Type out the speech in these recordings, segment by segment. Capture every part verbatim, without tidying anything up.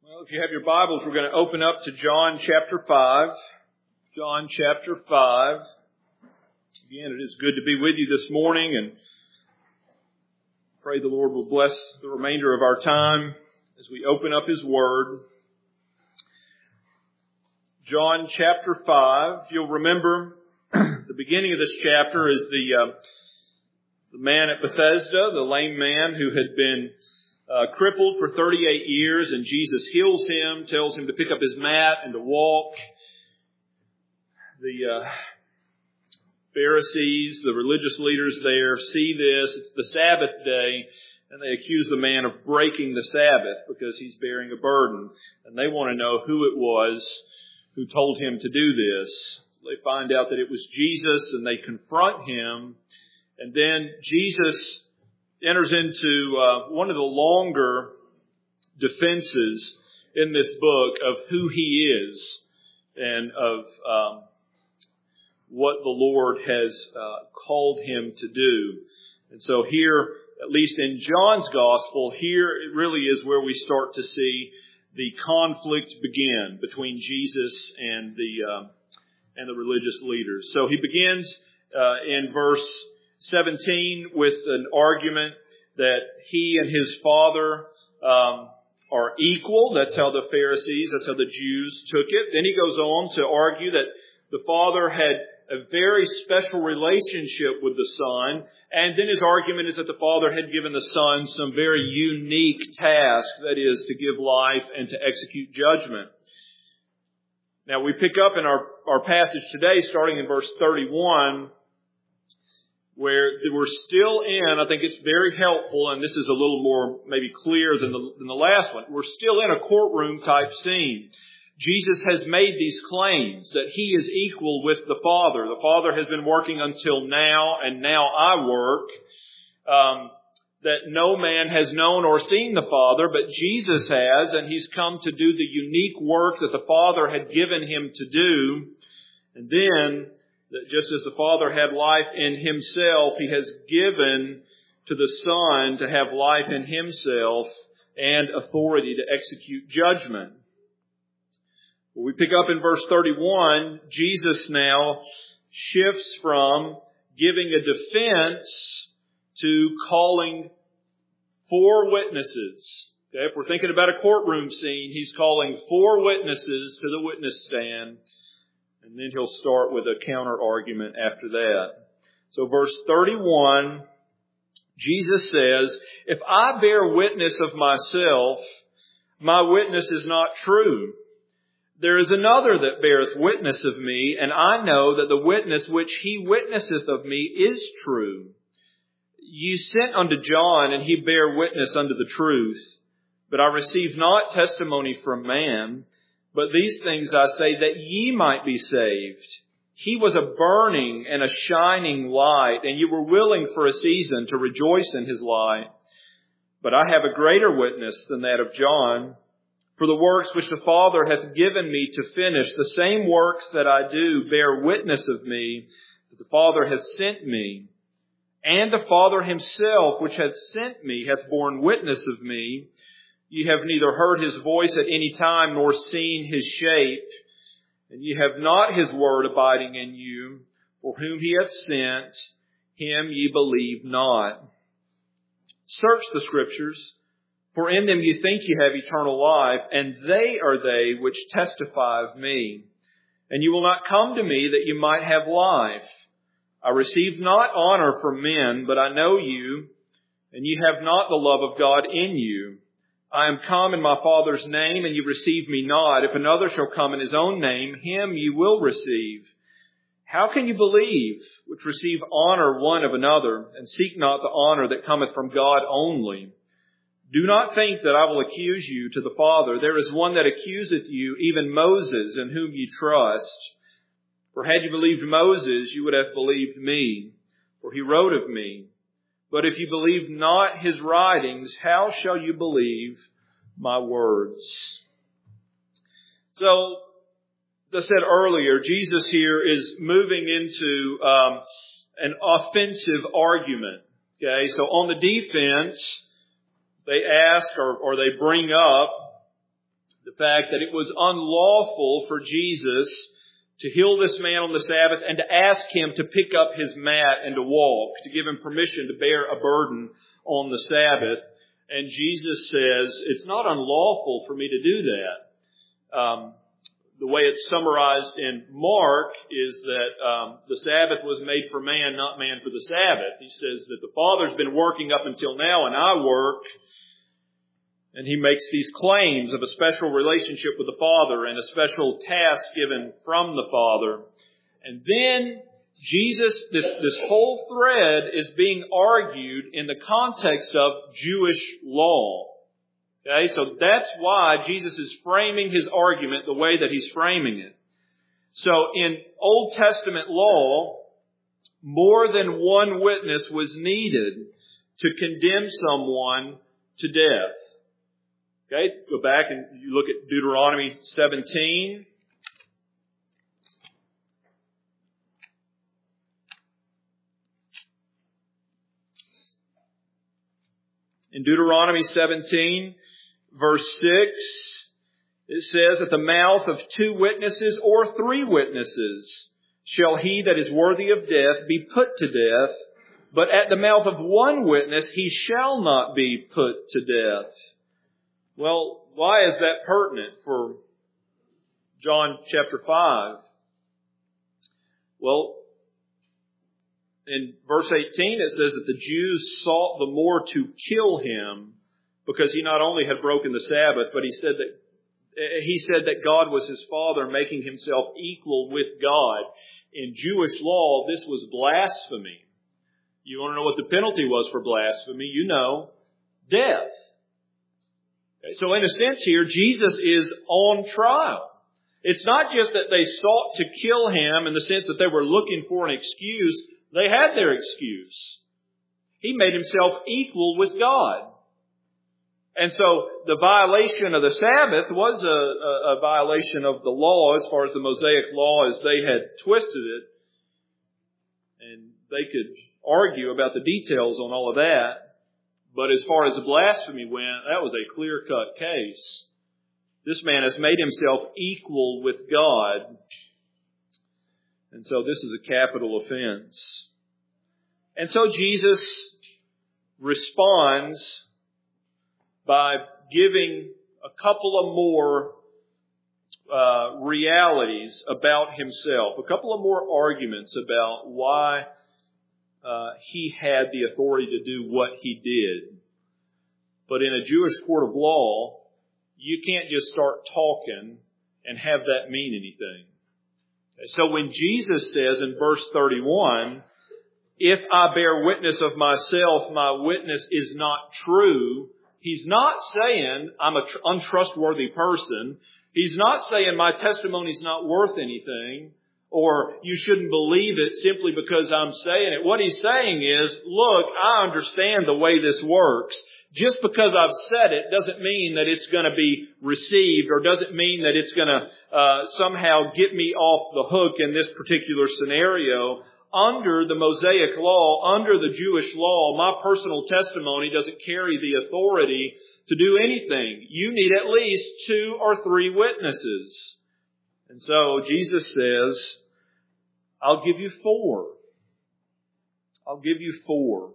Well, if you have your Bibles, we're going to open up to John chapter five. John chapter five. Again, it is good to be with you this morning, and pray the Lord will bless the remainder of our time as we open up His Word. John chapter five. You'll remember the beginning of this chapter is the, uh, the man at Bethesda, the lame man who had been Uh, crippled for thirty-eight years, and Jesus heals him, tells him to pick up his mat and to walk. The uh, Pharisees, the religious leaders there, see this. It's the Sabbath day, and they accuse the man of breaking the Sabbath because he's bearing a burden. And they want to know who it was who told him to do this. They find out that it was Jesus, and they confront him. And then Jesus enters into uh, one of the longer defenses in this book of who He is and of um, what the Lord has uh, called Him to do. And so here, at least in John's Gospel, here it really is where we start to see the conflict begin between Jesus and the uh, and the religious leaders. So he begins uh, in verse seventeen with an argument that he and his Father um, are equal. That's how the Pharisees, that's how the Jews took it. Then he goes on to argue that the Father had a very special relationship with the Son. And then his argument is that the Father had given the Son some very unique task, that is, to give life and to execute judgment. Now we pick up in our, our passage today, starting in verse thirty-one, where we're still in, I think it's very helpful, and this is a little more maybe clear than the, than the last one. We're still in a courtroom type scene. Jesus has made these claims that He is equal with the Father. The Father has been working until now, and now I work. Um, that no man has known or seen the Father, but Jesus has, and He's come to do the unique work that the Father had given Him to do. And then, that just as the Father had life in Himself, He has given to the Son to have life in Himself and authority to execute judgment. Well, we pick up in verse thirty-one, Jesus now shifts from giving a defense to calling four witnesses. Okay, if we're thinking about a courtroom scene, He's calling four witnesses to the witness stand. And then He'll start with a counter argument after that. So verse thirty-one, Jesus says, "If I bear witness of myself, my witness is not true. There is another that beareth witness of me, and I know that the witness which he witnesseth of me is true. You sent unto John, and he bare witness unto the truth. But I received not testimony from man. But these things I say that ye might be saved. He was a burning and a shining light, and you were willing for a season to rejoice in his light. But I have a greater witness than that of John. For the works which the Father hath given me to finish, the same works that I do bear witness of me, that the Father hath sent me. And the Father Himself, which hath sent me, hath borne witness of me. Ye have neither heard His voice at any time, nor seen His shape. And ye have not His word abiding in you. For whom He hath sent, Him ye believe not. Search the Scriptures, for in them ye think ye have eternal life, and they are they which testify of me. And you will not come to me that you might have life. I receive not honor from men, but I know you, and ye have not the love of God in you. I am come in my Father's name, and ye receive me not. If another shall come in his own name, him ye will receive. How can you believe, which receive honor one of another, and seek not the honor that cometh from God only? Do not think that I will accuse you to the Father. There is one that accuseth you, even Moses, in whom ye trust. For had you believed Moses, you would have believed me, for he wrote of me. But if you believe not his writings, how shall you believe my words?" So, as I said earlier, Jesus here is moving into um, an offensive argument. Okay, so on the defense, they ask or, or they bring up The fact that it was unlawful for Jesus to heal this man on the Sabbath and to ask him to pick up his mat and to walk, to give him permission to bear a burden on the Sabbath. And Jesus says, it's not unlawful for me to do that. Um, the way it's summarized in Mark is that um, the Sabbath was made for man, not man for the Sabbath. He says that the Father's been working up until now and I work. And he makes these claims of a special relationship with the Father and a special task given from the Father. And then Jesus, this, this whole thread is being argued in the context of Jewish law. Okay, so that's why Jesus is framing his argument the way that he's framing it. So in Old Testament law, more than one witness was needed to condemn someone to death. Okay, go back and you look at Deuteronomy seventeen. In Deuteronomy seventeen, verse six, it says, at the mouth of two witnesses or three witnesses shall he that is worthy of death be put to death, but at the mouth of one witness he shall not be put to death. Well, why is that pertinent for John chapter five? Well, in verse eighteen it says that the Jews sought the more to kill him because he not only had broken the Sabbath, but he said that he said that God was his Father, making himself equal with God. In Jewish law, this was blasphemy. You want to know what the penalty was for blasphemy? You know, death. Okay, so in a sense here, Jesus is on trial. It's not just that they sought to kill him in the sense that they were looking for an excuse. They had their excuse. He made himself equal with God. And so the violation of the Sabbath was a, a, a violation of the law as far as the Mosaic law as they had twisted it. And they could argue about the details on all of that. But as far as the blasphemy went, that was a clear-cut case. This man has made himself equal with God. And so this is a capital offense. And so Jesus responds by giving a couple of more uh, realities about himself, a couple of more arguments about why uh, he had the authority to do what he did. But in a Jewish court of law, you can't just start talking and have that mean anything. So when Jesus says in verse thirty-one, if I bear witness of myself, my witness is not true, he's not saying I'm an tr- untrustworthy person. He's not saying my testimony's not worth anything, or you shouldn't believe it simply because I'm saying it. What he's saying is, look, I understand the way this works. Just because I've said it doesn't mean that it's going to be received, or doesn't mean that it's going to uh, somehow get me off the hook in this particular scenario. Under the Mosaic law, under the Jewish law, my personal testimony doesn't carry the authority to do anything. You need at least two or three witnesses. And so Jesus says, I'll give you four. I'll give you four.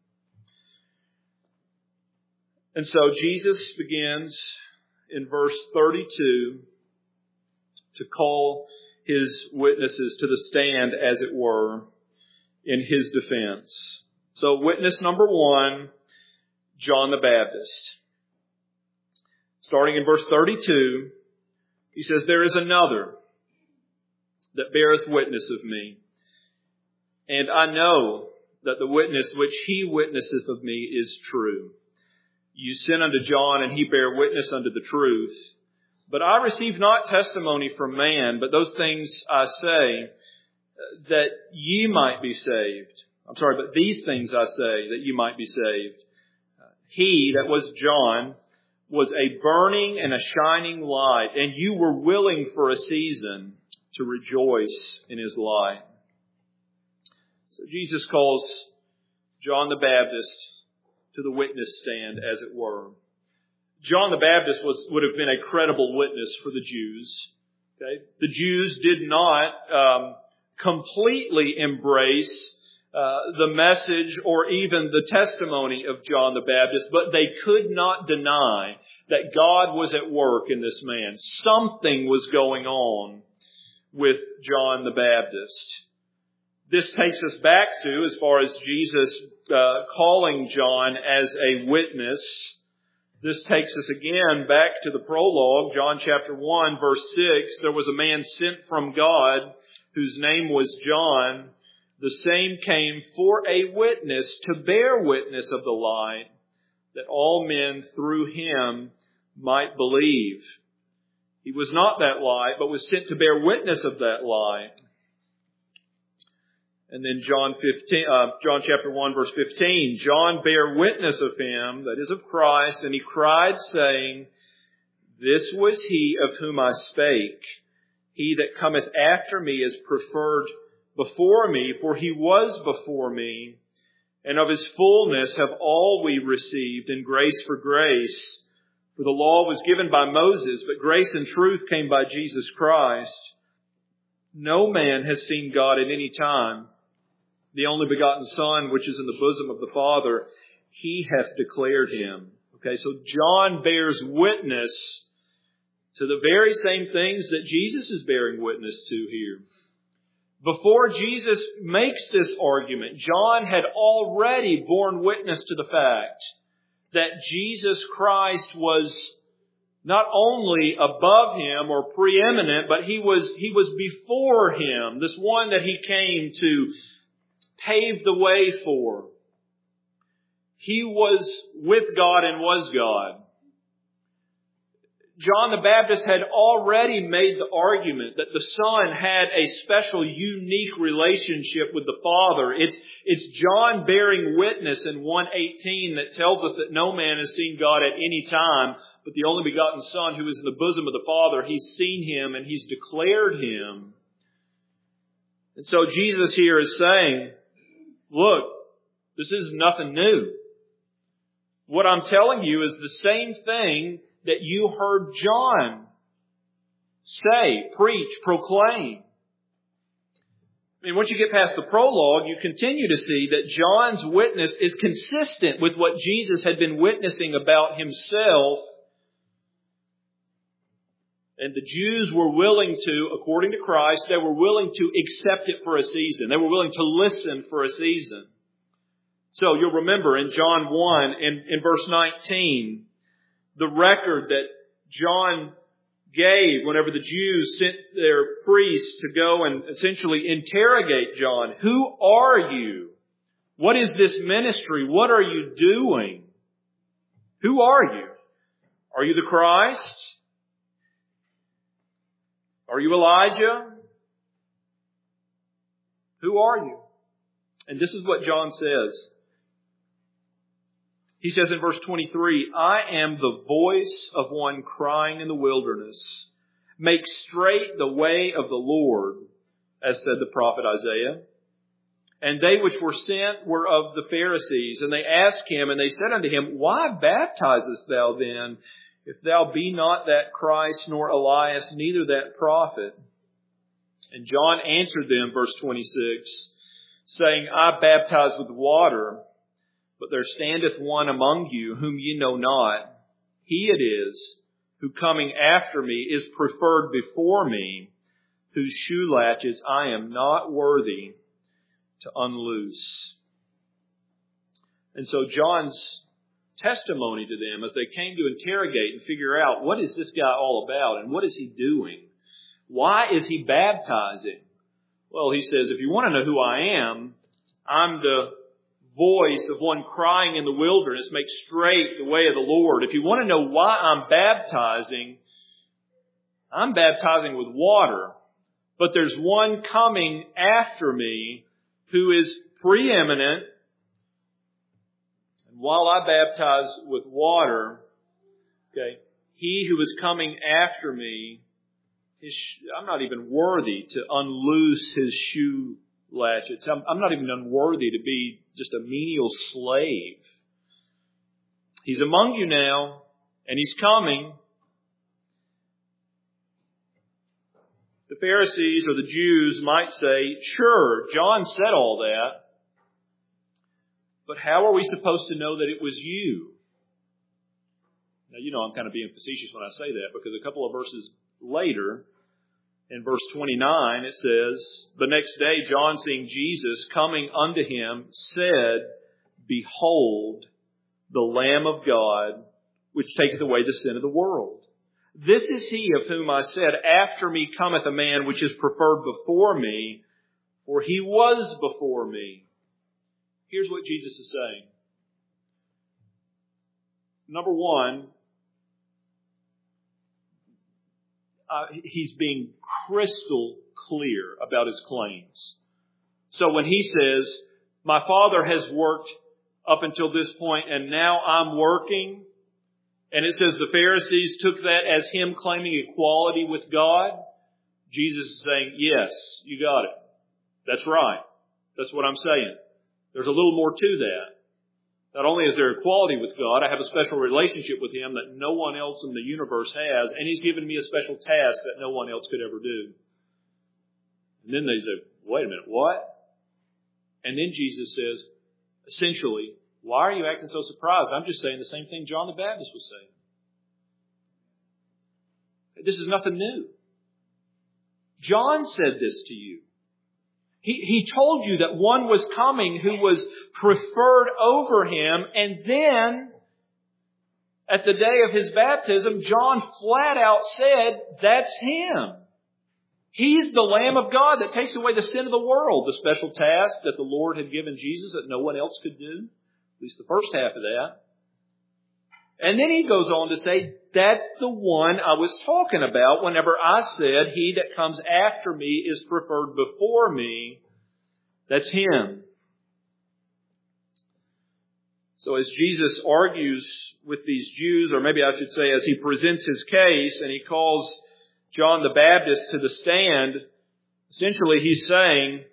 And so Jesus begins in verse thirty-two to call his witnesses to the stand, as it were, in his defense. So witness number one, John the Baptist. Starting in verse thirty-two, he says, there is another that beareth witness of me, and I know that the witness which he witnesseth of me is true. You sent unto John, and he bare witness unto the truth. But I receive not testimony from man, but those things I say, that ye might be saved. I'm sorry, but these things I say, that ye might be saved. He, that was John, was a burning and a shining light, and you were willing for a season to rejoice in his light. So Jesus calls John the Baptist to the witness stand, as it were. John the Baptist was, would have been a credible witness for the Jews. Okay? The Jews did not um, completely embrace uh, the message or even the testimony of John the Baptist, but they could not deny that God was at work in this man. Something was going on with John the Baptist. This takes us back to, as far as Jesus uh, calling John as a witness, this takes us again back to the prologue, John chapter one, verse six. There was a man sent from God whose name was John. The same came for a witness, to bear witness of the light, that all men through him might believe. He was not that light, but was sent to bear witness of that light. And then John fifteen, uh, John chapter one, verse fifteen, John bare witness of him, that is of Christ, and he cried, saying, This was he of whom I spake. He that cometh after me is preferred before me, for he was before me. And of his fullness have all we received, and grace for grace. For the law was given by Moses, but grace and truth came by Jesus Christ. No man has seen God at any time. The only begotten Son, which is in the bosom of the Father, he hath declared him. Okay, so John bears witness to the very same things that Jesus is bearing witness to here. Before Jesus makes this argument, John had already borne witness to the fact that Jesus Christ was not only above him or preeminent, but he was, he was before him, this one that he came to pave the way for. He was with God and was God. John the Baptist had already made the argument that the Son had a special, unique relationship with the Father. It's, it's John bearing witness in one eighteen that tells us that no man has seen God at any time, but the only begotten Son who is in the bosom of the Father, he's seen him and he's declared him. And so Jesus here is saying, look, this is nothing new. What I'm telling you is the same thing that you heard John say, preach, proclaim. I mean, once you get past the prologue, you continue to see that John's witness is consistent with what Jesus had been witnessing about himself. And the Jews were willing to, according to Christ, they were willing to accept it for a season. They were willing to listen for a season. So you'll remember in John one, in, in verse nineteen, the record that John gave whenever the Jews sent their priests to go and essentially interrogate John. Who are you? What is this ministry? What are you doing? Who are you? Are you the Christ? Are you Elijah? Who are you? And this is what John says. He says in verse twenty-three, I am the voice of one crying in the wilderness. Make straight the way of the Lord, as said the prophet Isaiah. And they which were sent were of the Pharisees. And they asked him, and they said unto him, Why baptizest thou then, if thou be not that Christ, nor Elias, neither that prophet? And John answered them, verse twenty-six, saying, I baptize with water, but there standeth one among you whom ye know not. He it is who coming after me is preferred before me, whose shoe latches I am not worthy to unloose. And so John's testimony to them as they came to interrogate and figure out, what is this guy all about and what is he doing? Why is he baptizing? Well, he says, if you want to know who I am, I'm the voice of one crying in the wilderness, make straight the way of the Lord. If you want to know why I'm baptizing, I'm baptizing with water. But there's one coming after me who is preeminent. And while I baptize with water, okay, he who is coming after me, his, I'm not even worthy to unloose his shoe latchets. I'm, I'm not even unworthy to be just a menial slave. He's among you now. and He's coming, the Pharisees or the Jews might say, sure, John said all that, but how are we supposed to know that it was you? Now, you know I'm kind of being facetious when I say that, because a couple of verses later, in verse twenty-nine, it says, the next day John, seeing Jesus coming unto him, said, Behold, the Lamb of God, which taketh away the sin of the world. This is he of whom I said, After me cometh a man which is preferred before me, for he was before me. Here's what Jesus is saying. Number one, uh, he's being crystal clear about his claims. So when he says, my Father has worked up until this point and now I'm working, and it says the Pharisees took that as him claiming equality with God, Jesus is saying, yes, you got it. That's right. That's what I'm saying. There's a little more to that. Not only is there equality with God, I have a special relationship with Him that no one else in the universe has, and He's given me a special task that no one else could ever do. And then they say, wait a minute, what? And then Jesus says, essentially, why are you acting so surprised? I'm just saying the same thing John the Baptist was saying. This is nothing new. John said this to you. He, he told you that one was coming who was preferred over him, and then at the day of his baptism, John flat out said, that's him. He's the Lamb of God that takes away the sin of the world, the special task that the Lord had given Jesus that no one else could do, at least the first half of that. And then he goes on to say, that's the one I was talking about whenever I said, he that comes after me is preferred before me. That's him. So as Jesus argues with these Jews, or maybe I should say as he presents his case and he calls John the Baptist to the stand, essentially he's saying,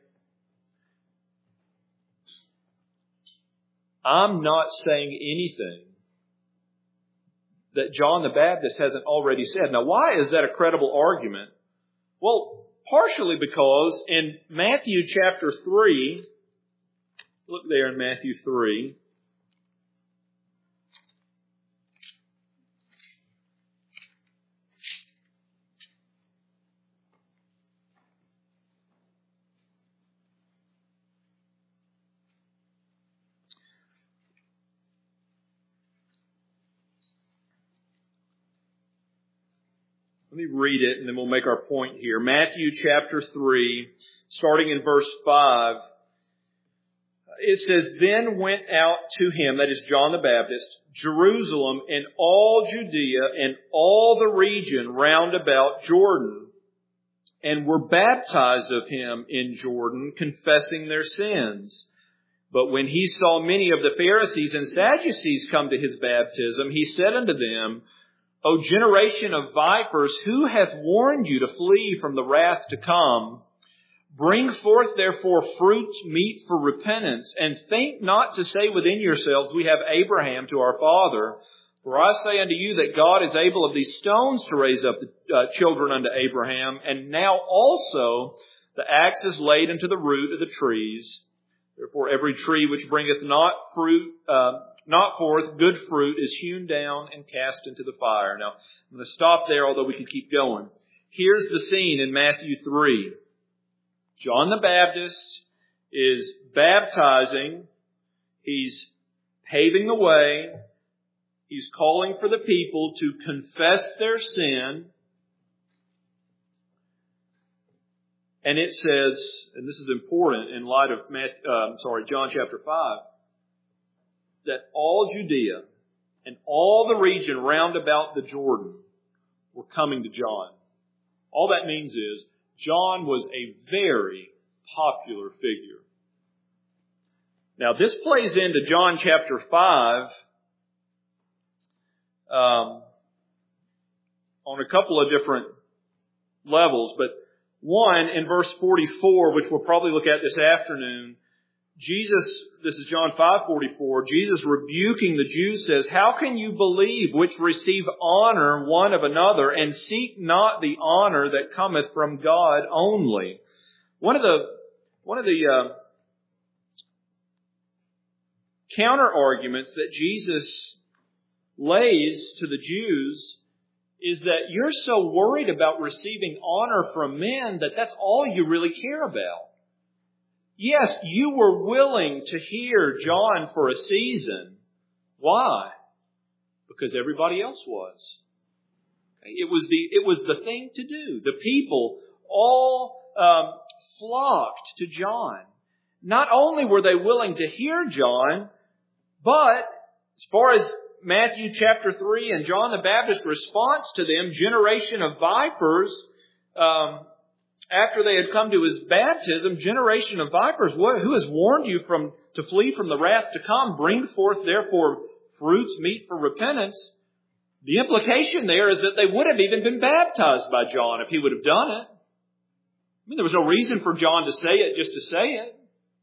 I'm not saying anything that John the Baptist hasn't already said. Now, why is that a credible argument? Well, partially because in Matthew chapter three, look there in Matthew three, let me read it and then we'll make our point here. Matthew chapter three, starting in verse five. It says, Then went out to him, that is John the Baptist, Jerusalem and all Judea and all the region round about Jordan, and were baptized of him in Jordan, confessing their sins. But when he saw many of the Pharisees and Sadducees come to his baptism, he said unto them, O generation of vipers, who hath warned you to flee from the wrath to come? Bring forth therefore fruit meet for repentance, and think not to say within yourselves, We have Abraham to our father. For I say unto you that God is able of these stones to raise up uh, children unto Abraham, and now also the axe is laid unto the root of the trees. Therefore every tree which bringeth not fruit, uh, not forth good fruit is hewn down and cast into the fire. Now, I'm going to stop there, although we can keep going. Here's the scene in Matthew three. John the Baptist is baptizing. He's paving the way. He's calling for the people to confess their sin. And it says, and this is important in light of Matt, uh, sorry, John chapter five, that all Judea and all the region round about the Jordan were coming to John. All that means is John was a very popular figure. Now this plays into John chapter five um, on a couple of different levels, but one in verse forty-four, which we'll probably look at this afternoon, Jesus, this is John five forty-four, Jesus rebuking the Jews says, "How can you believe which receive honor one of another and seek not the honor that cometh from God only?" One of the, one of the uh, counter arguments that Jesus lays to the Jews is that you're so worried about receiving honor from men that that's all you really care about. Yes, you were willing to hear John for a season. Why? Because everybody else was. It was the, it was the thing to do. The people all um, flocked to John. Not only were they willing to hear John, but as far as Matthew chapter three and John the Baptist's response to them, generation of vipers, um, after they had come to His baptism, generation of vipers, who has warned you from to flee from the wrath to come? Bring forth therefore fruits meet for repentance. The implication there is that they would have even been baptized by John if he would have done it. I mean, there was no reason for John to say it just to say it.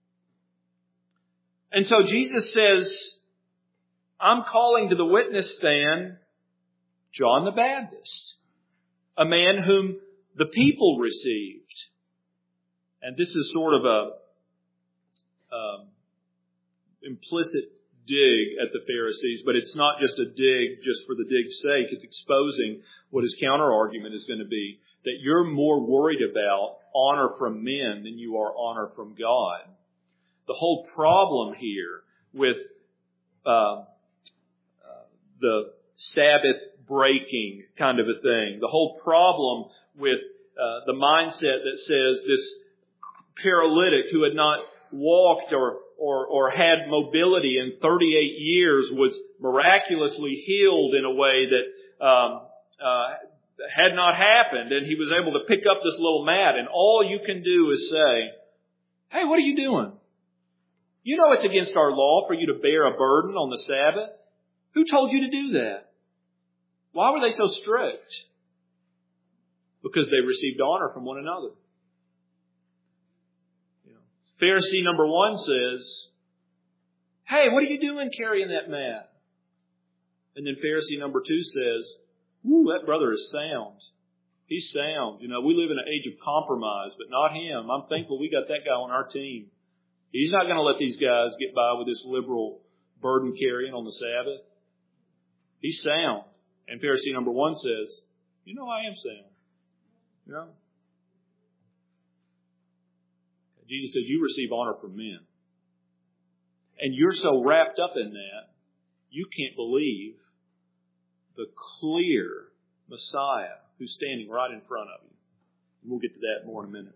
And so Jesus says, I'm calling to the witness stand John the Baptist, a man whom the people received. And this is sort of a um, implicit dig at the Pharisees, but it's not just a dig just for the dig's sake. It's exposing what his counter-argument is going to be, that you're more worried about honor from men than you are honor from God. The whole problem here with uh, uh, the Sabbath breaking kind of a thing, the whole problem with uh, the mindset that says this paralytic who had not walked or, or, or had mobility in thirty-eight years was miraculously healed in a way that um, uh, had not happened, and he was able to pick up this little mat, and all you can do is say, hey, what are you doing? You know it's against our law for you to bear a burden on the Sabbath. Who told you to do that? Why were they so strict? Because they received honor from one another. You know, Pharisee number one says, hey, what are you doing carrying that mat? And then Pharisee number two says, ooh, that brother is sound. He's sound. You know, we live in an age of compromise, but not him. I'm thankful we got that guy on our team. He's not going to let these guys get by with this liberal burden carrying on the Sabbath. He's sound. And Pharisee number one says, you know, I am sound. You know? Jesus says, you receive honor from men. And you're so wrapped up in that, you can't believe the clear Messiah who's standing right in front of you. And we'll get to that more in a minute.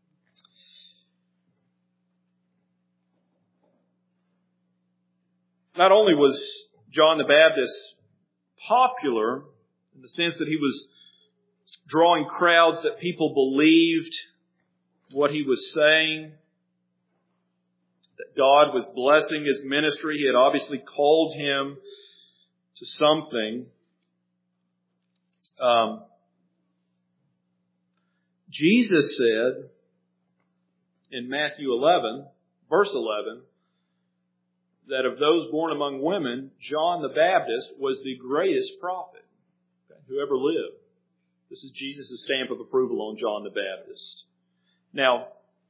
Not only was John the Baptist popular in the sense that he was drawing crowds that people believed what he was saying, that God was blessing his ministry. He had obviously called him to something. Um, Jesus said in Matthew eleven, verse eleven, that of those born among women, John the Baptist was the greatest prophet okay, who ever lived. This is Jesus' stamp of approval on John the Baptist. Now,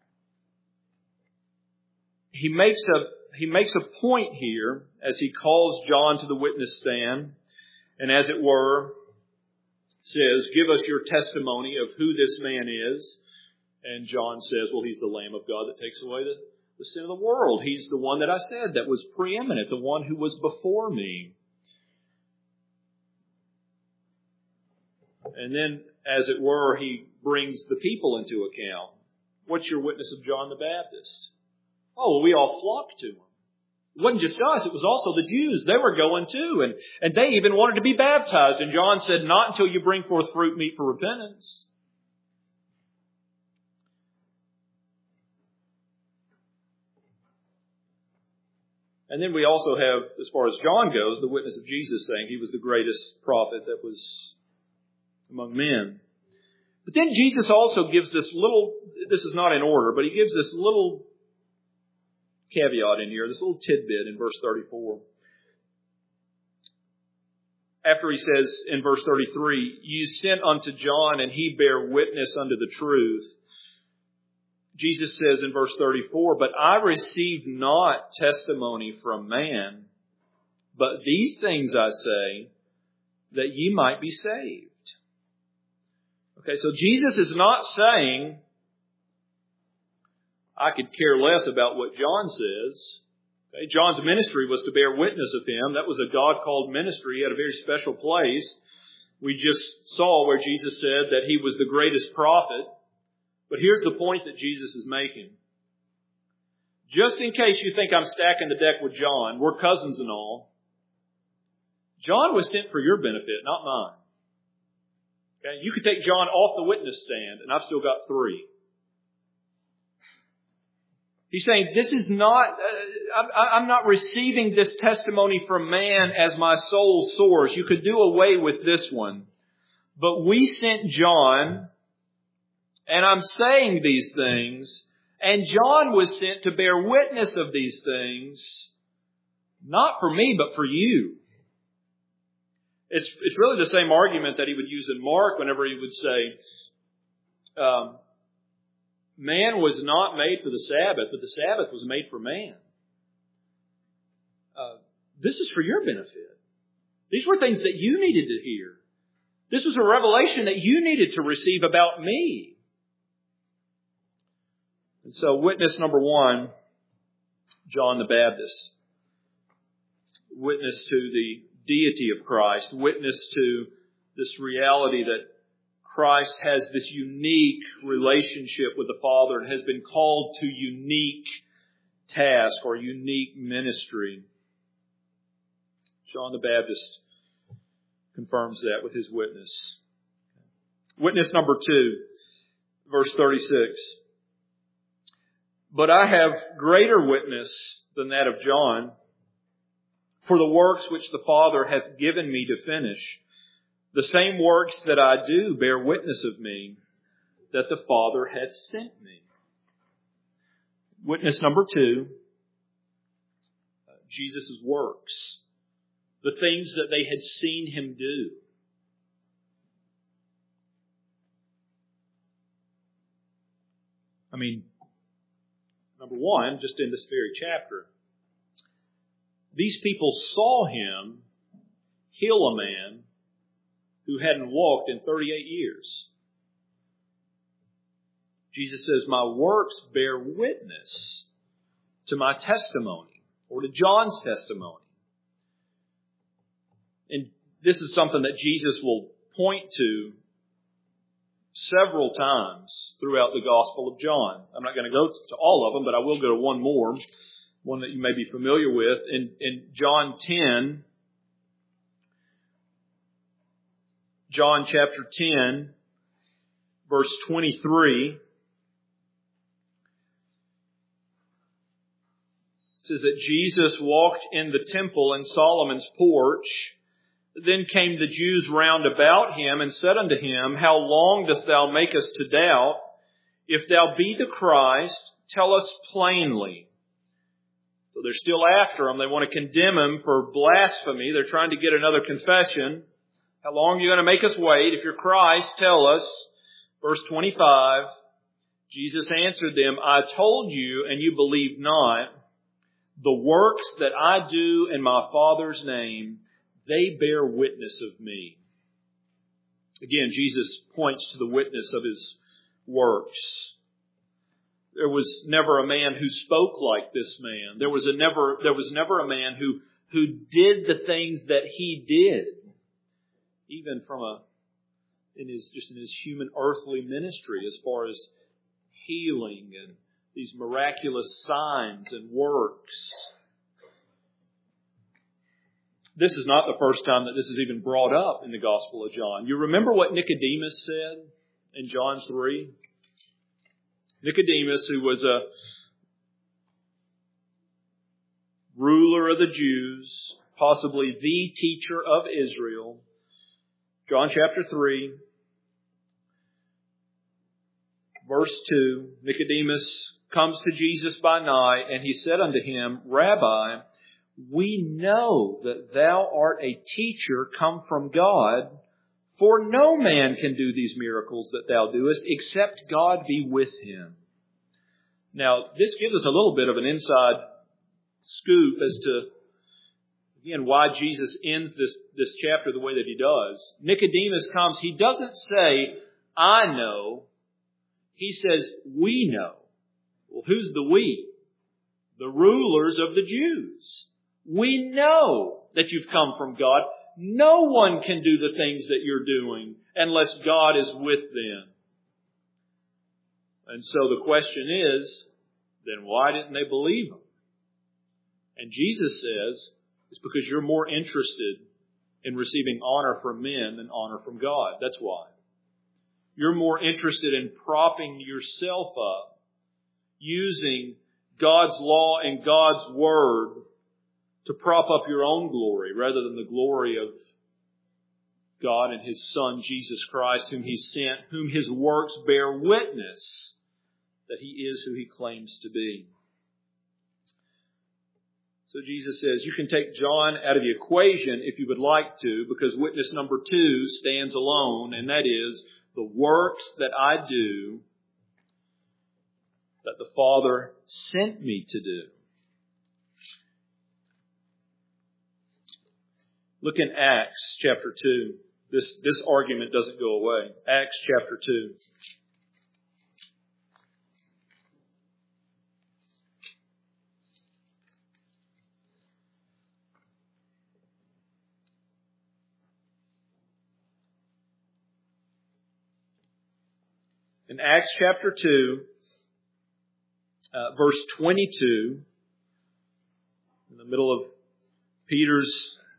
he makes a he makes a point here as he calls John to the witness stand, and as it were, says, give us your testimony of who this man is. And John says, well, he's the Lamb of God that takes away the, the sin of the world. He's the one that I said that was preeminent, the one who was before me. And then, as it were, he brings the people into account. What's your witness of John the Baptist? Oh, well, we all flocked to him. It wasn't just us, it was also the Jews. They were going too, and, and they even wanted to be baptized. And John said, not until you bring forth fruit meet for repentance. And then we also have, as far as John goes, the witness of Jesus saying he was the greatest prophet that was among men. But then Jesus also gives this little, this is not in order, but he gives this little caveat in here, this little tidbit in verse thirty-four. After he says in verse thirty-three, "You sent unto John, and he bare witness unto the truth." Jesus says in verse thirty-four, "But I received not testimony from man, but these things I say, that ye might be saved." Okay, so Jesus is not saying, I could care less about what John says. Okay, John's ministry was to bear witness of him. That was a God-called ministry. He had a very special place. We just saw where Jesus said that he was the greatest prophet. But here's the point that Jesus is making. Just in case you think I'm stacking the deck with John, we're cousins and all. John was sent for your benefit, not mine. Okay, you could take John off the witness stand, and I've still got three. He's saying, this is not, uh, I'm not receiving this testimony from man as my sole source. You could do away with this one. But we sent John, and I'm saying these things, and John was sent to bear witness of these things, not for me, but for you. It's, it's really the same argument that he would use in Mark whenever he would say, um, man was not made for the Sabbath, but the Sabbath was made for man. Uh, this is for your benefit. These were things that you needed to hear. This was a revelation that you needed to receive about me. And so witness number one, John the Baptist. Witness to the deity of Christ. Witness to this reality that Christ has this unique relationship with the Father and has been called to unique task or unique ministry. John the Baptist confirms that with his witness. Witness number two, verse thirty-six. "But I have greater witness than that of John, for the works which the Father hath given me to finish. The same works that I do bear witness of me, that the Father hath sent me." Witness number two, Jesus' works. The things that they had seen him do. I mean, number one, just in this very chapter, these people saw him heal a man who hadn't walked in thirty-eight years. Jesus says, my works bear witness to my testimony, or to John's testimony. And this is something that Jesus will point to several times throughout the Gospel of John. I'm not going to go to all of them, but I will go to one more, one that you may be familiar with. In, in John ten, John chapter ten, verse twenty-three, it says that Jesus walked in the temple in Solomon's porch. Then came the Jews round about him and said unto him, How long dost thou make us to doubt? If thou be the Christ, tell us plainly. So they're still after him. They want to condemn him for blasphemy. They're trying to get another confession. How long are you going to make us wait? If you're Christ, tell us. Verse twenty-five, Jesus answered them, I told you, and you believe not. The works that I do in my Father's name, they bear witness of me. Again, Jesus points to the witness of his works. There was never a man who spoke like this man. There was a never, there was never a man who, who did the things that he did. Even from a, in his, just in his human earthly ministry, as far as healing and these miraculous signs and works. This is not the first time that this is even brought up in the Gospel of John. You remember what Nicodemus said in John three? Nicodemus, who was a ruler of the Jews, possibly the teacher of Israel. John chapter three, verse two, Nicodemus comes to Jesus by night, and he said unto him, Rabbi, we know that thou art a teacher come from God, for no man can do these miracles that thou doest, except God be with him. Now, this gives us a little bit of an inside scoop as to, again, why Jesus ends this, this chapter the way that he does. Nicodemus comes, he doesn't say, I know. He says, we know. Well, who's the we? The rulers of the Jews. We know that you've come from God. No one can do the things that you're doing unless God is with them. And so the question is, then why didn't they believe him? And Jesus says, it's because you're more interested in receiving honor from men than honor from God. That's why. You're more interested in propping yourself up, using God's law and God's word to prop up your own glory rather than the glory of God and His Son, Jesus Christ, whom He sent, whom His works bear witness that He is who He claims to be. So Jesus says, you can take John out of the equation if you would like to, because witness number two stands alone, and that is, the works that I do, that the Father sent me to do. Look in Acts chapter two. This, this argument doesn't go away. Acts chapter two. In Acts chapter two, uh, verse twenty-two, in the middle of Peter's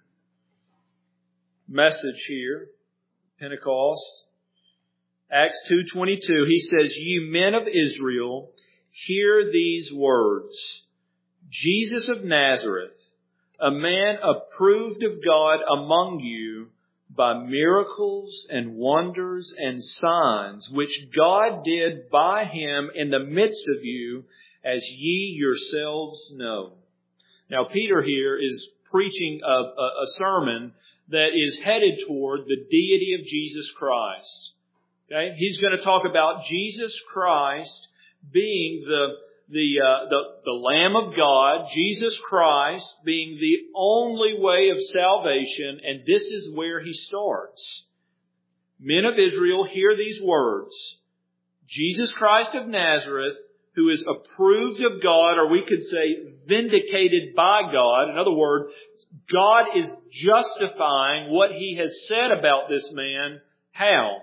message here, Pentecost, Acts two twenty-two, he says, "Ye men of Israel, hear these words. Jesus of Nazareth, a man approved of God among you by miracles and wonders and signs, which God did by Him in the midst of you, as ye yourselves know." Now, Peter here is preaching a, a, a sermon that is headed toward the deity of Jesus Christ. Okay? He's going to talk about Jesus Christ being the The, uh, the, the Lamb of God, Jesus Christ being the only way of salvation, and this is where he starts. Men of Israel, hear these words. Jesus Christ of Nazareth, who is approved of God, or we could say vindicated by God. In other words, God is justifying what He has said about this man. How?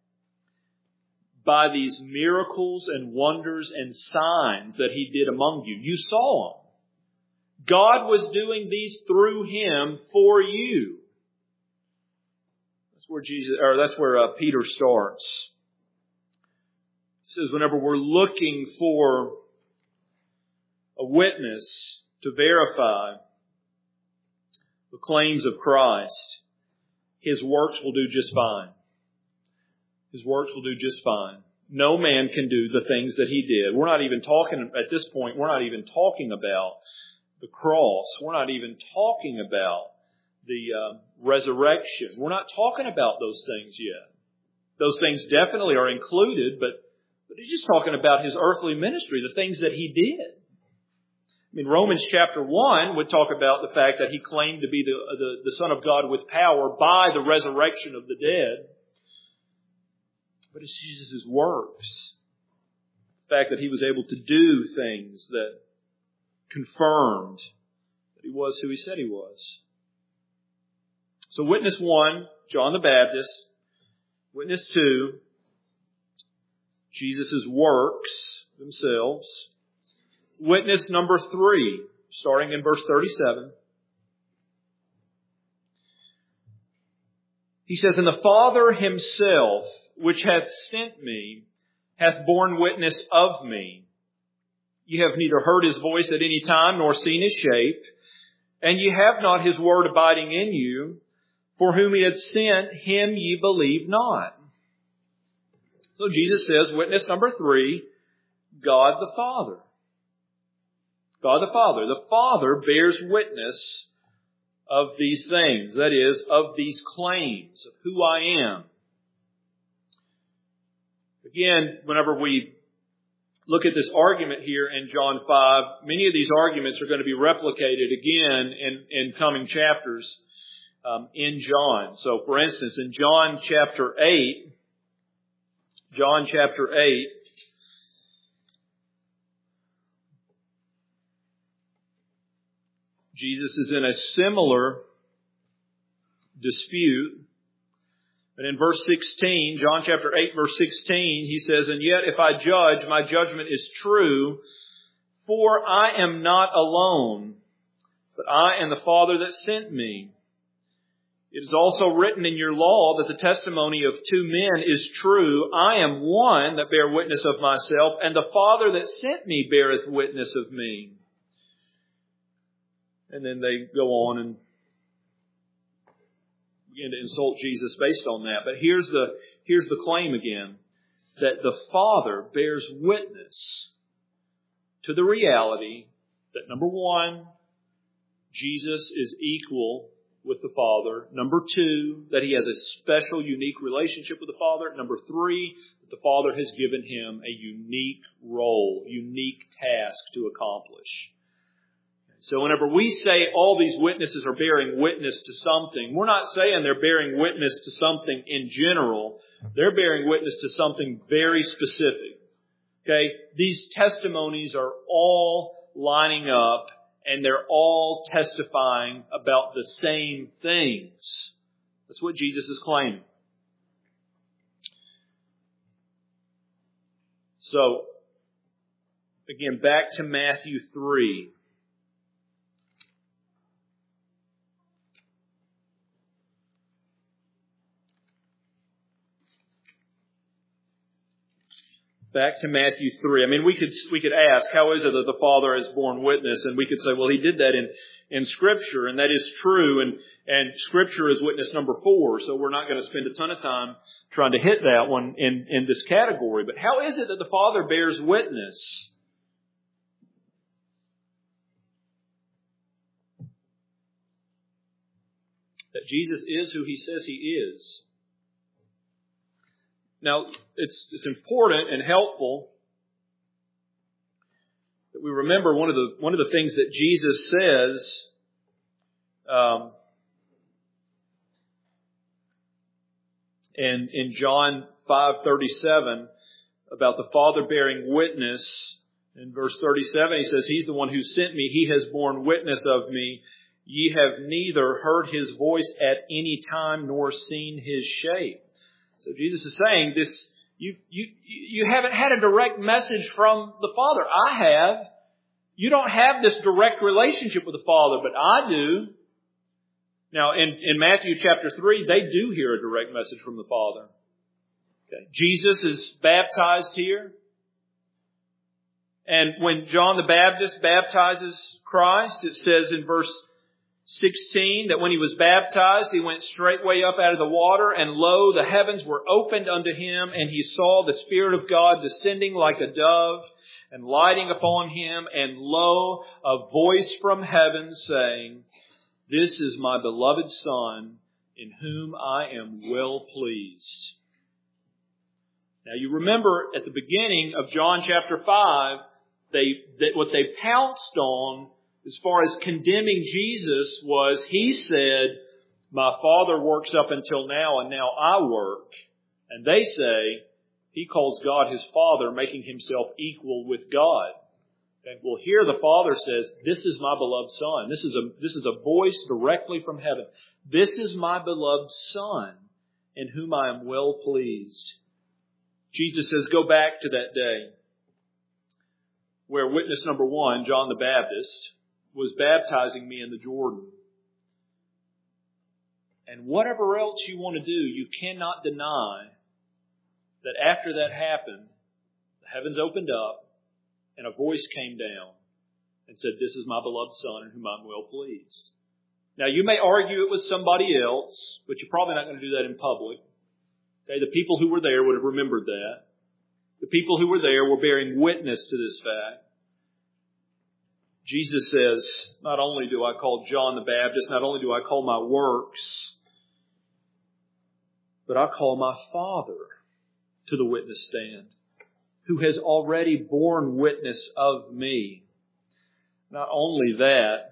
By these miracles and wonders and signs that He did among you. You saw them. God was doing these through Him for you. That's where Jesus, or that's where uh, Peter starts. He says, whenever we're looking for a witness to verify the claims of Christ, His works will do just fine. His works will do just fine. No man can do the things that He did. We're not even talking, at this point, we're not even talking about the cross. We're not even talking about the uh, resurrection. We're not talking about those things yet. Those things definitely are included, but, but He's just talking about His earthly ministry, the things that He did. I mean, Romans chapter one would talk about the fact that He claimed to be the, the, the Son of God with power by the resurrection of the dead. But it's Jesus' works. The fact that He was able to do things that confirmed that He was who He said He was. So witness one, John the Baptist. Witness two, Jesus' works themselves. Witness number three, starting in verse thirty-seven. He says, "And the Father Himself, which hath sent me, hath borne witness of me. Ye have neither heard His voice at any time, nor seen His shape. And ye have not His word abiding in you. For whom He had sent, Him ye believe not." So Jesus says, witness number three, God the Father. God the Father. The Father bears witness of these things. That is, of these claims of who I am. Again, whenever we look at this argument here in John five, many of these arguments are going to be replicated again in, in coming chapters um, in John. So, for instance, in John chapter eight, John chapter eight, Jesus is in a similar dispute. And in verse sixteen, John chapter eight, verse sixteen, he says, "And yet if I judge, my judgment is true, for I am not alone, but I and the Father that sent me. It is also written in your law that the testimony of two men is true. I am one that bear witness of myself, and the Father that sent me beareth witness of me." And then they go on and begin to insult Jesus based on that. But here's the, here's the claim again, that the Father bears witness to the reality that, number one, Jesus is equal with the Father. Number two, that He has a special, unique relationship with the Father. Number three, that the Father has given Him a unique role, unique task to accomplish. So whenever we say all these witnesses are bearing witness to something, we're not saying they're bearing witness to something in general. They're bearing witness to something very specific. Okay? These testimonies are all lining up, and they're all testifying about the same things. That's what Jesus is claiming. So, again, back to Matthew three. Back to Matthew three. I mean, we could we could ask, how is it that the Father has borne witness? And we could say, well, He did that in, in Scripture, and that is true. And, and Scripture is witness number four, so we're not going to spend a ton of time trying to hit that one in, in this category. But how is it that the Father bears witness? That Jesus is who He says He is. Now, it's, it's important and helpful that we remember one of the, one of the things that Jesus says, um, in, in John five thirty-seven about the Father bearing witness. In verse thirty-seven, He says, "He's the one who sent me. He has borne witness of me. Ye have neither heard His voice at any time nor seen His shape." So Jesus is saying this, you, you, you haven't had a direct message from the Father. I have. You don't have this direct relationship with the Father, but I do. Now, in, in Matthew chapter three, they do hear a direct message from the Father. Okay. Jesus is baptized here. And when John the Baptist baptizes Christ, it says in verse sixteen, that when He was baptized, He went straightway up out of the water, and lo, the heavens were opened unto Him, and He saw the Spirit of God descending like a dove, and lighting upon Him, and lo, a voice from heaven saying, "This is my beloved Son, in whom I am well pleased." Now you remember at the beginning of John chapter five, they, that what they pounced on as far as condemning Jesus was, He said, "My Father works up until now, and now I work." And they say, He calls God His Father, making Himself equal with God. Okay? Well, here the Father says, "This is my beloved Son." This is a, this is a voice directly from heaven. "This is my beloved Son, in whom I am well pleased." Jesus says, go back to that day where witness number one, John the Baptist, was baptizing me in the Jordan. And whatever else you want to do, you cannot deny that after that happened, the heavens opened up and a voice came down and said, "This is my beloved Son in whom I'm well pleased." Now, you may argue it was somebody else, but you're probably not going to do that in public. Okay, the people who were there would have remembered that. The people who were there were bearing witness to this fact. Jesus says, not only do I call John the Baptist, not only do I call my works, but I call my Father to the witness stand, who has already borne witness of me. Not only that,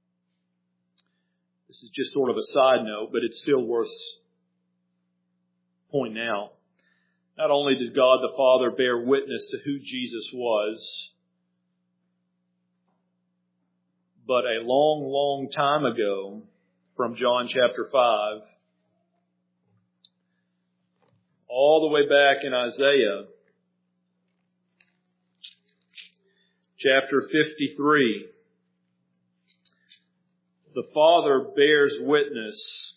this is just sort of a side note, but it's still worth pointing out. Not only did God the Father bear witness to who Jesus was, but a long, long time ago, from John chapter five, all the way back in Isaiah, chapter fifty-three, the Father bears witness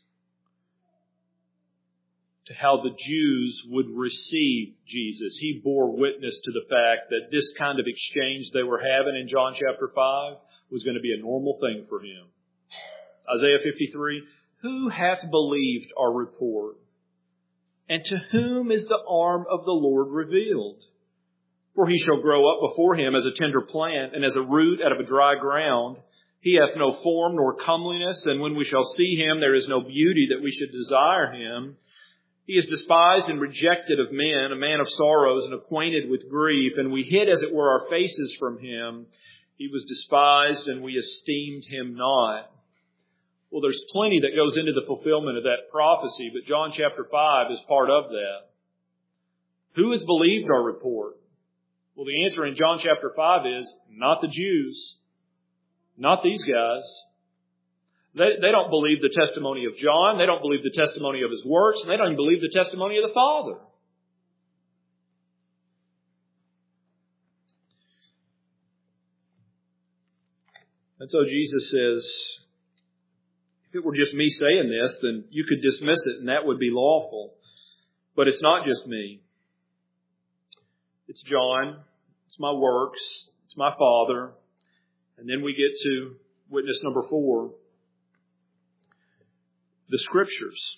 to how the Jews would receive Jesus. He bore witness to the fact that this kind of exchange they were having in John chapter five was going to be a normal thing for Him. Isaiah fifty-three, who hath believed our report? And to whom is the arm of the Lord revealed? For He shall grow up before Him as a tender plant, and as a root out of a dry ground. He hath no form nor comeliness, and when we shall see Him, there is no beauty that we should desire Him. He is despised and rejected of men, a man of sorrows and acquainted with grief, and we hid, as it were, our faces from Him. He was despised, and we esteemed Him not. Well, there's plenty that goes into the fulfillment of that prophecy, but John chapter five is part of that. Who has believed our report? Well, the answer in John chapter five is not the Jews, not these guys. They, they don't believe the testimony of John. They don't believe the testimony of his works. And they don't even believe the testimony of the Father. And so Jesus says, if it were just me saying this, then you could dismiss it and that would be lawful. But it's not just me. It's John. It's my works. It's my Father. And then we get to witness number four. The Scriptures.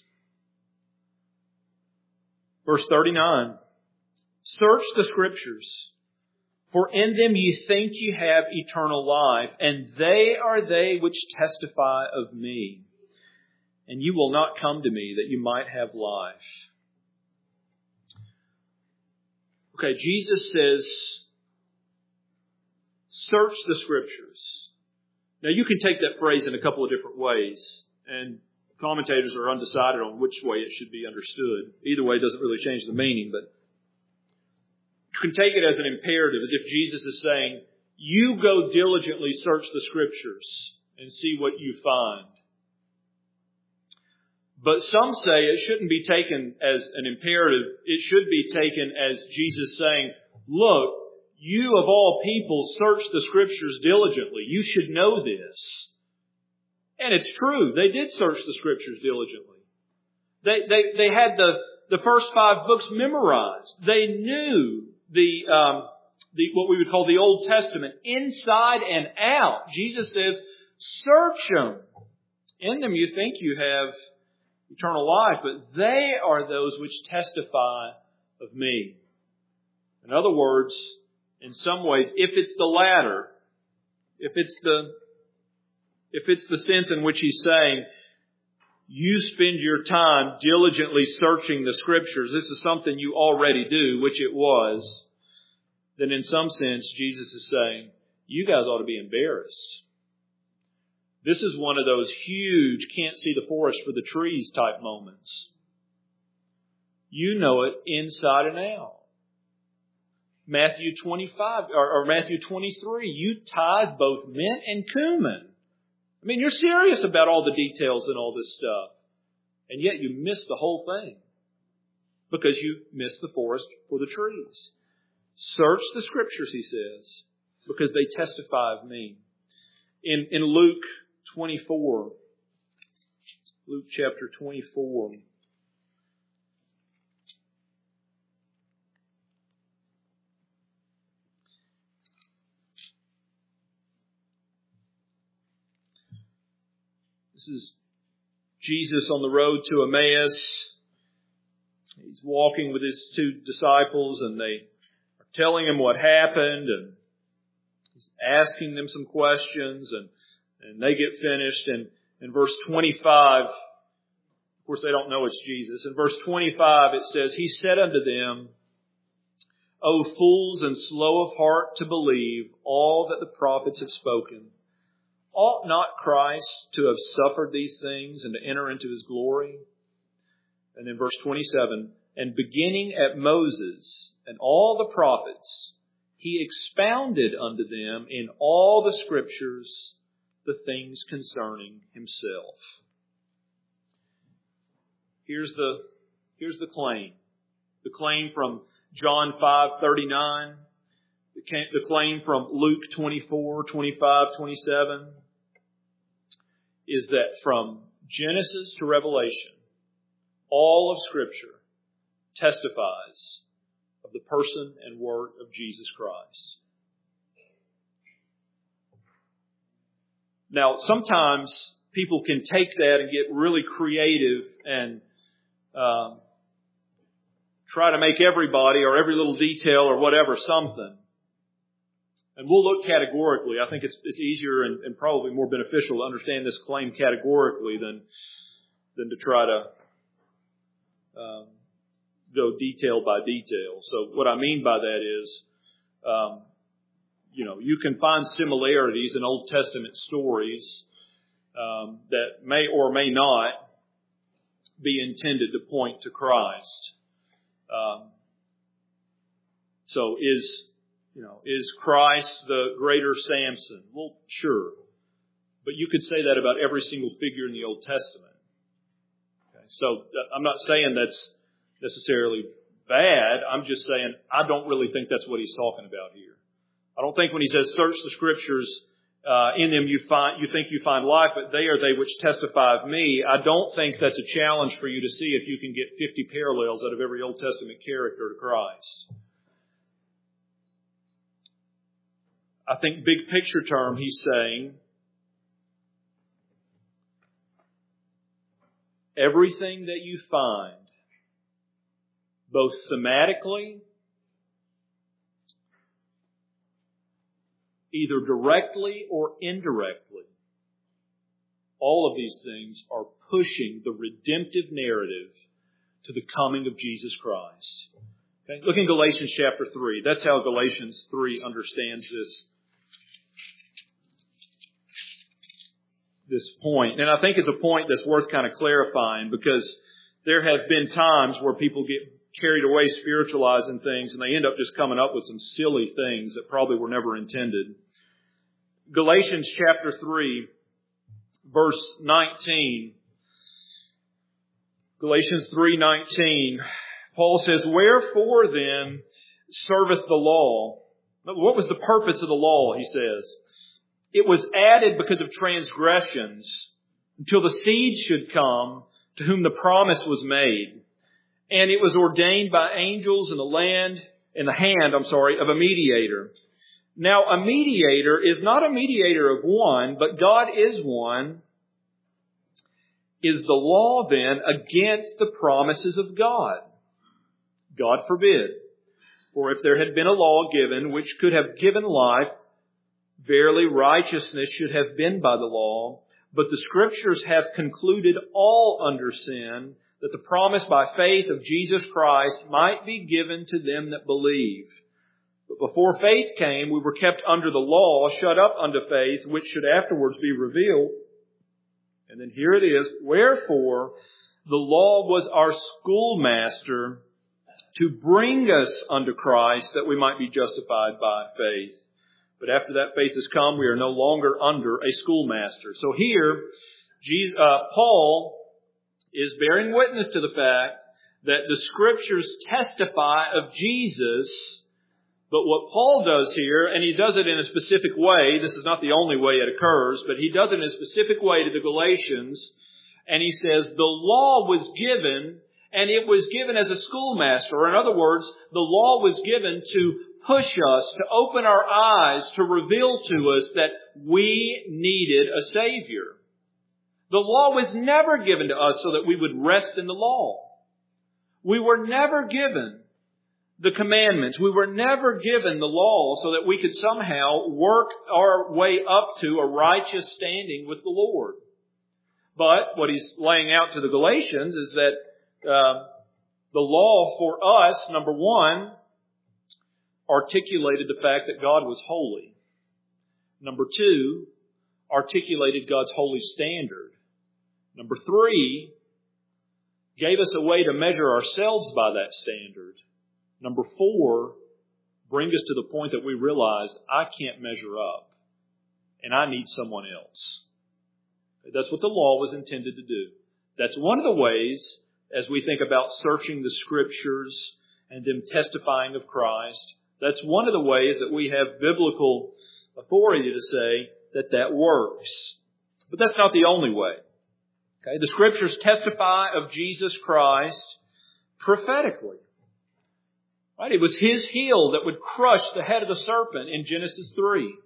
Verse thirty-nine. Search the Scriptures, for in them ye think ye have eternal life, and they are they which testify of me. And you will not come to me that you might have life. Okay, Jesus says, search the Scriptures. Now you can take that phrase in a couple of different ways, and commentators are undecided on which way it should be understood. Either way doesn't really change the meaning, but you can take it as an imperative, as if Jesus is saying, you go diligently search the Scriptures and see what you find. But some say it shouldn't be taken as an imperative. It should be taken as Jesus saying, look, you of all people search the Scriptures diligently. You should know this. And it's true. They did search the Scriptures diligently. They, they, they had the, the first five books memorized. They knew the, um, the, what we would call the Old Testament inside and out. Jesus says, search them. In them you think you have eternal life, but they are those which testify of me. In other words, in some ways, if it's the latter, if it's the If it's the sense in which He's saying, you spend your time diligently searching the Scriptures, this is something you already do, which it was, then in some sense Jesus is saying, you guys ought to be embarrassed. This is one of those huge, can't see the forest for the trees type moments. You know it inside and out. Matthew twenty-five, or, or Matthew twenty-three, you tithe both mint and cumin. I mean, you're serious about all the details and all this stuff. And yet you miss the whole thing. Because you miss the forest for the trees. Search the Scriptures, He says, because they testify of me. In, in Luke twenty-four, Luke chapter twenty-four, this is Jesus on the road to Emmaus. He's walking with his two disciples, and they are telling him what happened, and he's asking them some questions, and, and they get finished. And in verse twenty-five, of course they don't know it's Jesus. In verse twenty-five it says, He said unto them, O fools and slow of heart to believe all that the prophets have spoken. Ought not Christ to have suffered these things and to enter into His glory? And in verse twenty-seven, and beginning at Moses and all the prophets, He expounded unto them in all the Scriptures the things concerning Himself. Here's the, here's the claim. The claim from John five thirty-nine. The claim from Luke twenty-four, twenty-five, twenty-seven is that from Genesis to Revelation, all of Scripture testifies of the person and work of Jesus Christ. Now, sometimes people can take that and get really creative and um, try to make everybody or every little detail or whatever something. And we'll look categorically. I think it's it's easier and, and probably more beneficial to understand this claim categorically than than to try to um, go detail by detail. So what I mean by that is, um, you know, you can find similarities in Old Testament stories um, that may or may not be intended to point to Christ. Um, so is, you know, is Christ the greater Samson? Well, sure. But you could say that about every single figure in the Old Testament. Okay, so I'm not saying that's necessarily bad. I'm just saying I don't really think that's what he's talking about here. I don't think when he says search the Scriptures, uh, in them you find, you think you find life, but they are they which testify of me. I don't think that's a challenge for you to see if you can get fifty parallels out of every Old Testament character to Christ. I think big picture term, he's saying, everything that you find, both thematically, either directly or indirectly, all of these things are pushing the redemptive narrative to the coming of Jesus Christ. Okay? Look in Galatians chapter three. That's how Galatians three understands this, this point. And I think it's a point that's worth kind of clarifying, because there have been times where people get carried away spiritualizing things and they end up just coming up with some silly things that probably were never intended. Galatians chapter three, verse nineteen. Galatians three nineteen. Paul says, Wherefore then serveth the law? What was the purpose of the law, he says? It was added because of transgressions, until the seed should come to whom the promise was made. And it was ordained by angels in the land, in the hand, I'm sorry, of a mediator. Now, a mediator is not a mediator of one, but God is one. Is the law then against the promises of God? God forbid. For if there had been a law given which could have given life, verily righteousness should have been by the law. But the Scriptures have concluded all under sin, that the promise by faith of Jesus Christ might be given to them that believe. But before faith came, we were kept under the law, shut up unto faith, which should afterwards be revealed. And then here it is, Wherefore the law was our schoolmaster to bring us unto Christ, that we might be justified by faith. But after that faith has come, we are no longer under a schoolmaster. So here, Jesus, uh, Paul is bearing witness to the fact that the Scriptures testify of Jesus. But what Paul does here, and he does it in a specific way, this is not the only way it occurs, but he does it in a specific way to the Galatians, and he says the law was given, and it was given as a schoolmaster. Or in other words, the law was given to push us, to open our eyes, to reveal to us that we needed a Savior. The law was never given to us so that we would rest in the law. We were never given the commandments. We were never given the law so that we could somehow work our way up to a righteous standing with the Lord. But what he's laying out to the Galatians is that uh, the law for us, number one, articulated the fact that God was holy. Number two, articulated God's holy standard. Number three, gave us a way to measure ourselves by that standard. Number four, bring us to the point that we realize I can't measure up and I need someone else. That's what the law was intended to do. That's one of the ways, as we think about searching the Scriptures and them testifying of Christ, that's one of the ways that we have biblical authority to say that that works. But that's not the only way. Okay? The Scriptures testify of Jesus Christ prophetically. Right? It was His heel that would crush the head of the serpent in Genesis three.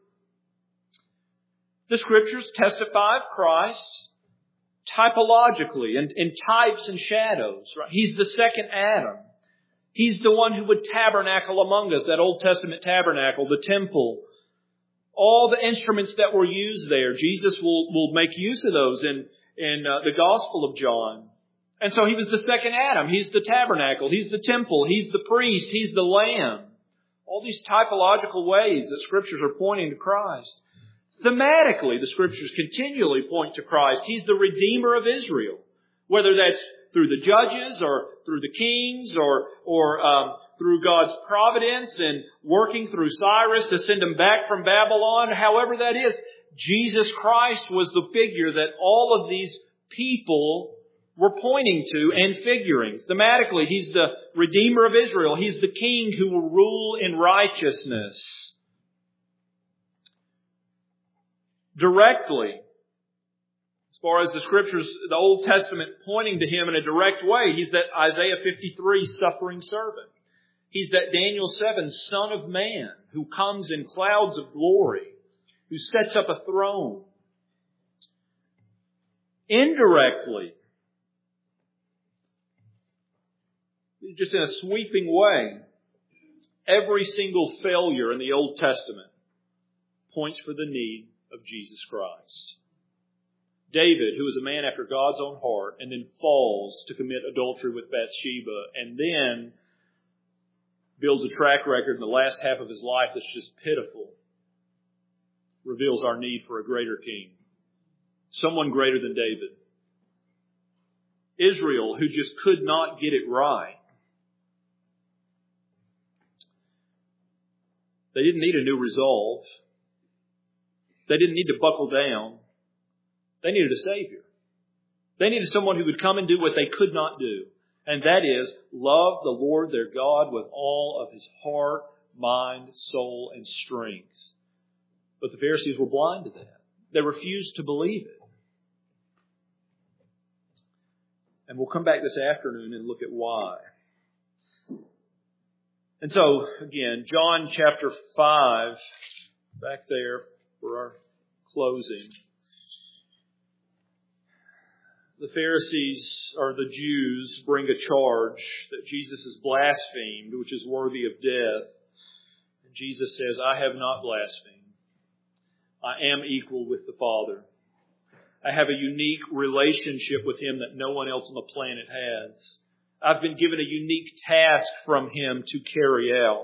The Scriptures testify of Christ typologically and in types and shadows. Right? He's the second Adam. He's the one who would tabernacle among us, that Old Testament tabernacle, the temple. All the instruments that were used there, Jesus will, will make use of those in, in uh, the Gospel of John. And so He was the second Adam. He's the tabernacle. He's the temple. He's the priest. He's the lamb. All these typological ways that Scriptures are pointing to Christ. Thematically, the Scriptures continually point to Christ. He's the Redeemer of Israel. Whether that's through the judges or through the kings or, or um, through God's providence and working through Cyrus to send them back from Babylon, however that is, Jesus Christ was the figure that all of these people were pointing to and figuring. Thematically, He's the Redeemer of Israel. He's the King who will rule in righteousness. Directly, as far as the Scriptures, the Old Testament pointing to Him in a direct way, He's that Isaiah fifty-three suffering servant. He's that Daniel seven Son of Man who comes in clouds of glory, who sets up a throne. Indirectly, just in a sweeping way, every single failure in the Old Testament points for the need of Jesus Christ. David, who is a man after God's own heart, and then falls to commit adultery with Bathsheba, and then builds a track record in the last half of his life that's just pitiful, reveals our need for a greater king. Someone greater than David. Israel, who just could not get it right. They didn't need a new resolve. They didn't need to buckle down. They needed a Savior. They needed someone who would come and do what they could not do. And that is, love the Lord their God with all of His heart, mind, soul, and strength. But the Pharisees were blind to that. They refused to believe it. And we'll come back this afternoon and look at why. And so, again, John chapter five, back there for our closing. The Pharisees, or the Jews, bring a charge that Jesus has blasphemed, which is worthy of death. And Jesus says, I have not blasphemed. I am equal with the Father. I have a unique relationship with Him that no one else on the planet has. I've been given a unique task from Him to carry out.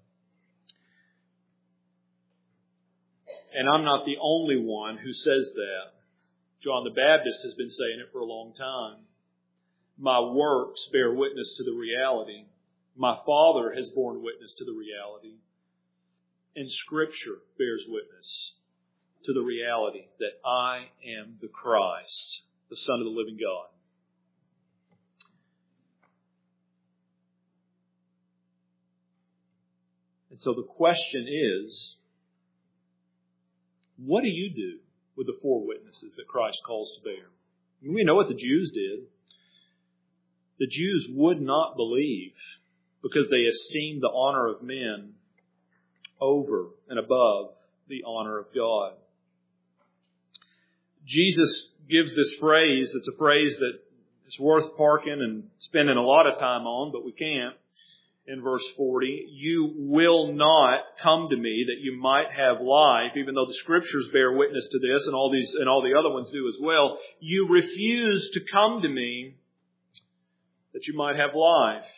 And I'm not the only one who says that. John the Baptist has been saying it for a long time. My works bear witness to the reality. My Father has borne witness to the reality. And Scripture bears witness to the reality that I am the Christ, the Son of the living God. And so the question is, what do you do with the four witnesses that Christ calls to bear? We know what the Jews did. The Jews would not believe because they esteemed the honor of men over and above the honor of God. Jesus gives this phrase. It's a phrase that It's worth parking and spending a lot of time on, but we can't. In verse forty, you will not come to me that you might have life, even though the Scriptures bear witness to this and all these and all the other ones do as well. You refuse to come to me that you might have life.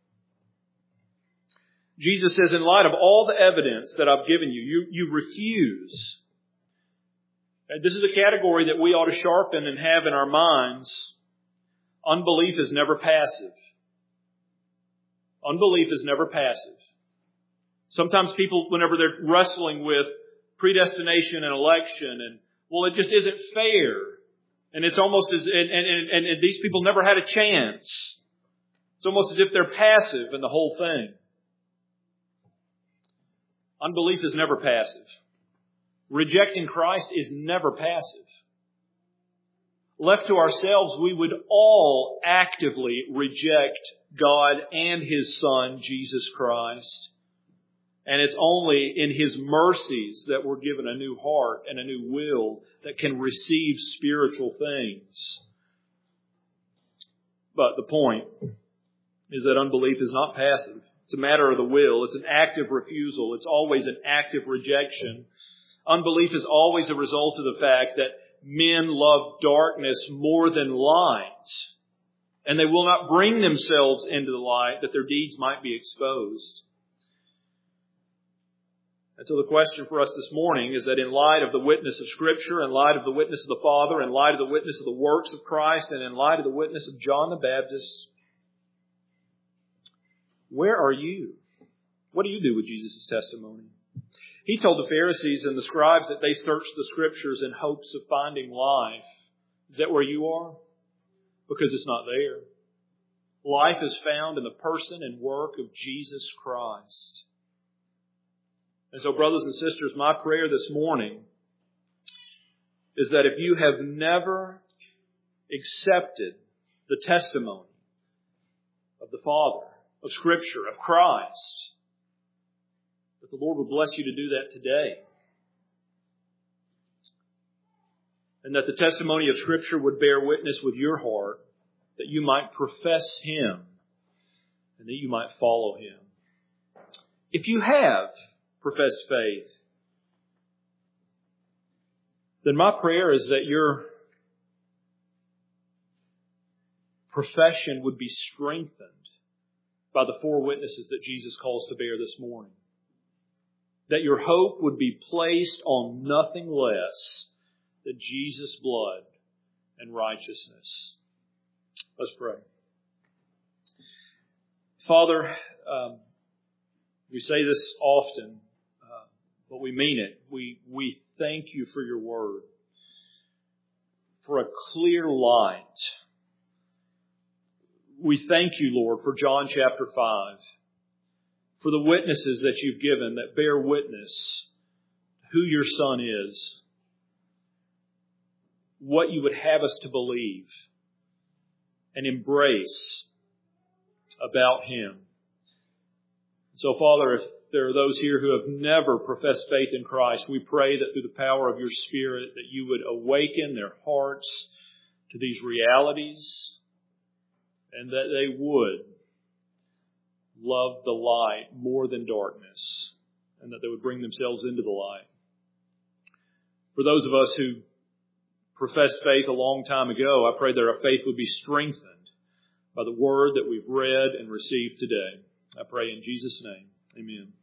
Jesus says, in light of all the evidence that I've given you, you, you refuse. And this is a category that we ought to sharpen and have in our minds. Unbelief is never passive. Unbelief is never passive. Sometimes people, whenever they're wrestling with predestination and election, and, well, it just isn't fair. And it's almost as, and, and, and, and these people never had a chance. It's almost as if they're passive in the whole thing. Unbelief is never passive. Rejecting Christ is never passive. Left to ourselves, we would all actively reject God and His Son, Jesus Christ. And it's only in His mercies that we're given a new heart and a new will that can receive spiritual things. But the point is that unbelief is not passive. It's a matter of the will. It's an active refusal. It's always an active rejection. Unbelief is always a result of the fact that men love darkness more than light, and they will not bring themselves into the light that their deeds might be exposed. And so the question for us this morning is that in light of the witness of Scripture, in light of the witness of the Father, in light of the witness of the works of Christ, and in light of the witness of John the Baptist, where are you? What do you do with Jesus' testimony? He told the Pharisees and the scribes that they searched the Scriptures in hopes of finding life. Is that where you are? Because it's not there. Life is found in the person and work of Jesus Christ. And so, brothers and sisters, my prayer this morning is that if you have never accepted the testimony of the Father, of Scripture, of Christ, that the Lord would bless you to do that today. And that the testimony of Scripture would bear witness with your heart that you might profess Him and that you might follow Him. If you have professed faith, then my prayer is that your profession would be strengthened by the four witnesses that Jesus calls to bear this morning. That your hope would be placed on nothing less than Jesus' blood and righteousness. Let's pray. Father, um, we say this often, uh, but we mean it. We, we thank you for your word, for a clear light. We thank you, Lord, for John chapter five, for the witnesses that you've given that bear witness who your Son is, what you would have us to believe and embrace about Him. So, Father, if there are those here who have never professed faith in Christ, we pray that through the power of your Spirit that you would awaken their hearts to these realities and that they would love the light more than darkness, and that they would bring themselves into the light. For those of us who professed faith a long time ago, I pray that our faith would be strengthened by the word that we've read and received today. I pray in Jesus' name. Amen.